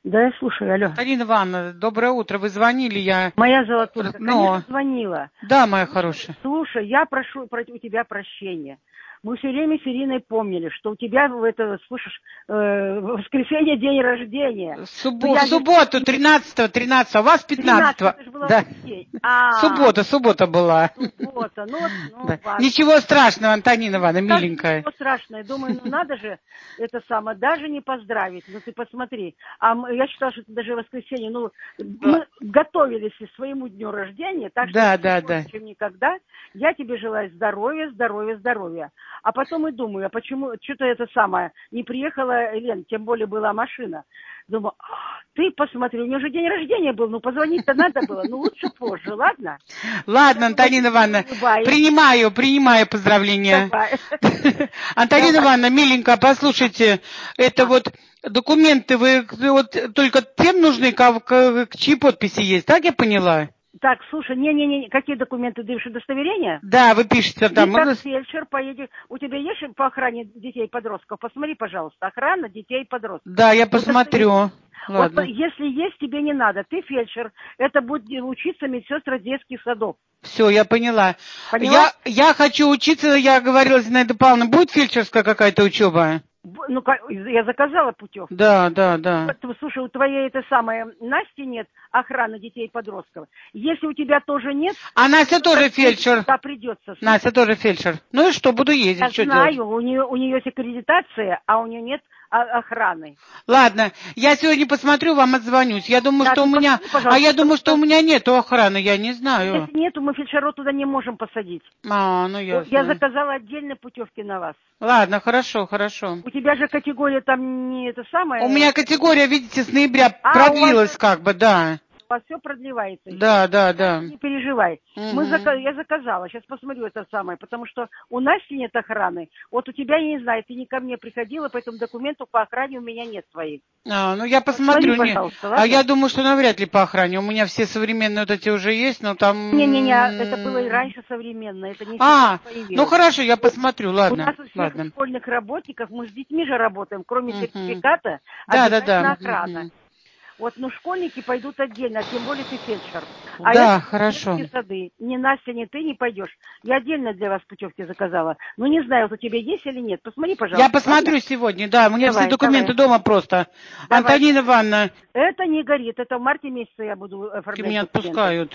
Да, я слушаю, алло. Антонина Ивановна, доброе утро. Вы звонили, я... Моя золотушка, Но... конечно, звонила. Да, моя хорошая. Слушай, я прошу у тебя прощения. Мы все время с Ириной помнили, что у тебя, слышишь, в воскресенье день рождения. В субботу, 13-го, у вас 15-го. Это же было Да. воскресенье. Суббота была. Суббота, Да. Ничего страшного, Антонина Ивановна, миленькая. Ничего страшного. Думаю, надо же, даже не поздравить. Ну ты посмотри. Я считала, что это даже воскресенье. Мы готовились к своему дню рождения, так что больше, чем никогда. Я тебе желаю здоровья, здоровья, здоровья. А потом и думаю, а почему, что-то не приехала Лен, тем более была машина. Думаю, ты посмотри, у нее же день рождения был, позвонить-то надо было, лучше позже, ладно? Ладно, Антонина Ивановна, принимаю поздравления. Антонина Ивановна, миленькая, послушайте, это документы, вы только тем нужны, чьи подписи есть, так я поняла? Так, слушай, не, какие документы, ты удостоверение? Да, вы пишете там. Ты как фельдшер поедешь. У тебя есть по охране детей и подростков? Посмотри, пожалуйста, охрана детей и подростков. Да, я посмотрю. Ладно. Если есть, тебе не надо. Ты фельдшер. Это будет учиться медсестра детских садов. Все, я поняла. Поняла? Я хочу учиться, я говорила, Зинаида Павловна, будет фельдшерская какая-то учеба? Я заказала путевку. Да. Слушай, у твоей Насти нет охраны детей и подростков. Если у тебя тоже нет... А Настя тоже фельдшер. Да, придется. Настя тоже фельдшер. Ну и что, буду ездить, что делать? Я знаю, у нее есть аккредитация, а у нее нет охраны. Ладно, я сегодня посмотрю, вам отзвонюсь. Я думаю, что у меня... я думаю, что у меня нету охраны, я не знаю. Если нету, мы фельдшеров туда не можем посадить. Ясно. Я заказала отдельные путевки на вас. Ладно, хорошо. У тебя же категория там не это самое... У меня категория, видите, с ноября продлилась да. У вас все продлевается. Да. Не переживай. Я заказала. Сейчас посмотрю это самое. Потому что у Насти нет охраны. Вот у тебя, я не знаю, ты не ко мне приходила, поэтому документов по охране у меня нет своих. Я посмотрю. Я думаю, что навряд ли по охране. У меня все современные эти уже есть, но там... Не, это было и раньше современно. Это не хорошо, я посмотрю, ладно. У нас у всех школьных работников, мы с детьми же работаем, кроме сертификата, обязательно охрана. Школьники пойдут отдельно, тем более ты фельдшер. Хорошо. Сады. Ни Настя, ни ты не пойдешь. Я отдельно для вас путевки заказала. Не знаю, у тебя есть или нет. Посмотри, пожалуйста. Я посмотрю сегодня, да. У меня все документы дома просто. Антонина Ивановна. Это не горит. Это в марте месяце я буду оформлять. Меня отпускают.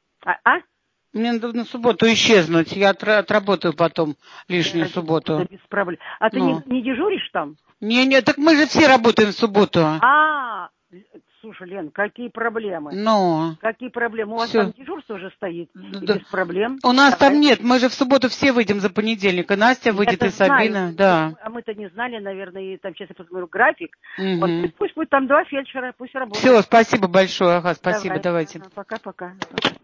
Мне надо на субботу исчезнуть. Я отработаю потом лишнюю субботу. Без проблем. А ты не дежуришь там? Не, так мы же все работаем в субботу. Слушай, Лен, какие проблемы? Какие проблемы? У вас там дежурство уже стоит? Без проблем. У нас там нет. Мы же в субботу все выйдем за понедельник. И Настя выйдет, и Сабина. Да. А мы-то не знали, наверное, и там сейчас я посмотрю график. Пусть будет там 2 фельдшера, пусть работают. Все, спасибо большое. Спасибо, давайте. Пока-пока.